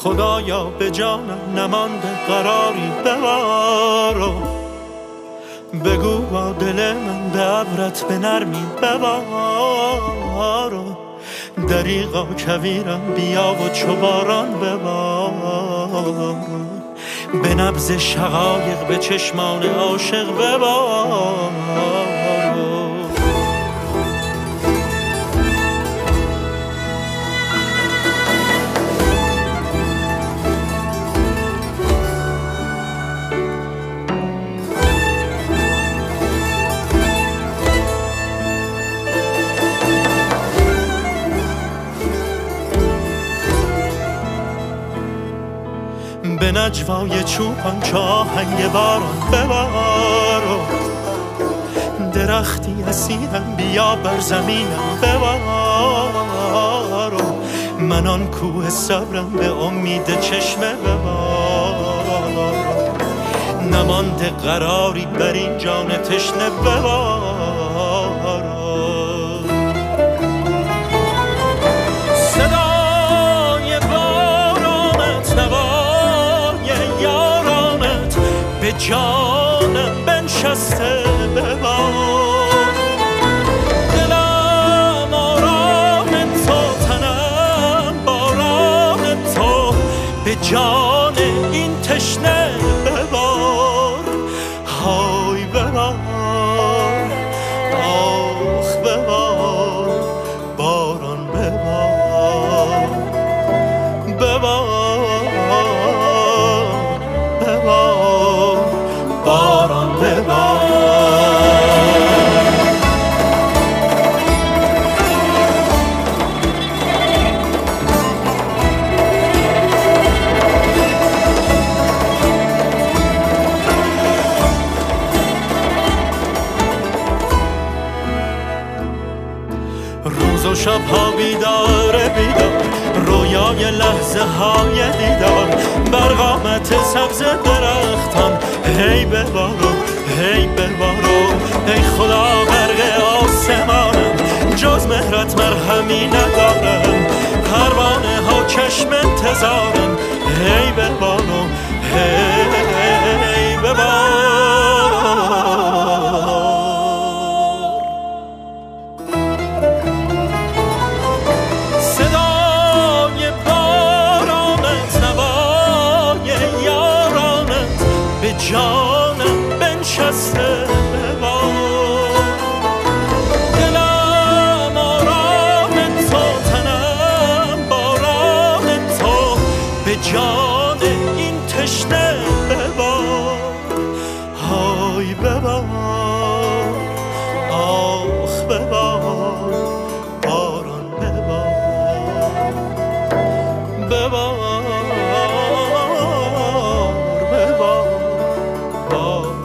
خدایا به جانم نمانده قراری ببارو، بگو با دل من به ابرت به نرمی ببارو، دریغا کویرم بیا و چو باران ببارو، به نبض شقایق به چشمان عاشق ببارو. به نجوای چوپان چه آهنگ باران ببارو، درختی اسیرم بیا بر زمینم ببارو، من آن کوه صبرم به امید چشمه ببارو، نمانده قراری بر این جان تشنه ببارو. صدای بارانت به جانم بنشسته ببار، دلم آرام تو، تنم باران تو، به جان این تشنه ببار. های ببار، آخ ببار، باران ببار، ببار، ببار، باران ببار. روز و شب‌ها بیدار بیدار، رویای لحظه های دیدار، بر قامت سبز درختان هی ببارو، هی ببارو، ای خدا غرق آسمانم، جز مهرت مرهمی ندارم، پروانه ها چشم انتظارم، هی ببارو، هی ببارو. جانم بنشسته ببار، دلم آرام تو، تنم باران تو، به جان این تشنه ببار. های ببار، آخ ببار، باران ببار، ببار، ببار،